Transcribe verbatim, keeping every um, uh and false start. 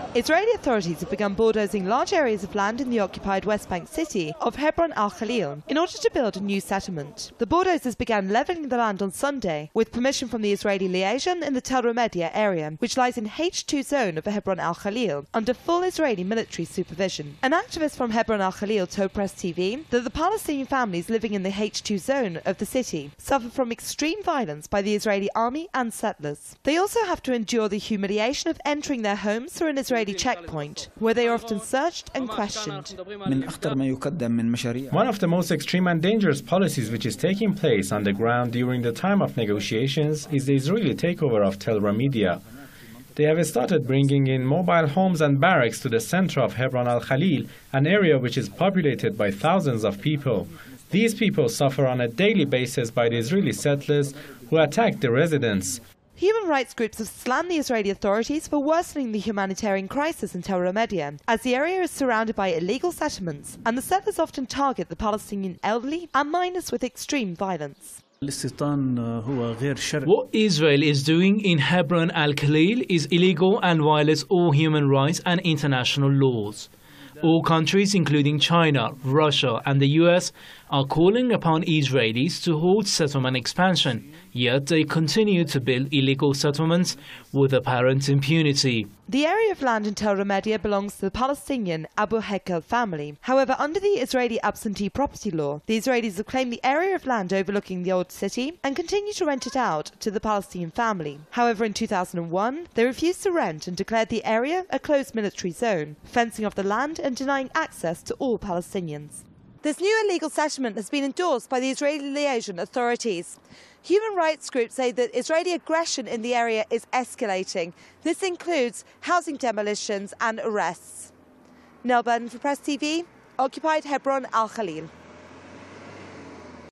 Israeli authorities have begun bulldozing large areas of land in the occupied West Bank city of Hebron al-Khalil in order to build a new settlement. The bulldozers began levelling the land on Sunday with permission from the Israeli liaison in the Tel Rumedia area, which lies in H two zone of Hebron al-Khalil, under full Israeli military supervision. An activist from Hebron al-Khalil told Press T V that the Palestinian families living in the H two zone of the city suffer from extreme violence by the Israeli army and settlers. They also have to endure the humiliation of entering their homes through an Israeli checkpoint, where they are often searched and questioned. One of the most extreme and dangerous policies which is taking place on the ground during the time of negotiations is the Israeli takeover of Tel Rumedia. They have started bringing in mobile homes and barracks to the center of Hebron al-Khalil, an area which is populated by thousands of people. These people suffer on a daily basis by the Israeli settlers who attack the residents. Human rights groups have slammed the Israeli authorities for worsening the humanitarian crisis in Tel Rumedia, as the area is surrounded by illegal settlements, and the settlers often target the Palestinian elderly and minors with extreme violence. What Israel is doing in Hebron al-Khalil is illegal and violates all human rights and international laws. All countries, including China, Russia and the U S, are calling upon Israelis to halt settlement expansion, yet they continue to build illegal settlements with apparent impunity. The area of land in Tel Rumedia belongs to the Palestinian Abu Hakel family. However, under the Israeli absentee property law, the Israelis have claimed the area of land overlooking the old city and continue to rent it out to the Palestinian family. However, in two thousand one, they refused to rent and declared the area a closed military zone, fencing off the land and denying access to all Palestinians. This new illegal settlement has been endorsed by the Israeli liaison authorities. Human rights groups say that Israeli aggression in the area is escalating. This includes housing demolitions and arrests. Nell Burton for Press T V, occupied Hebron al-Khalil.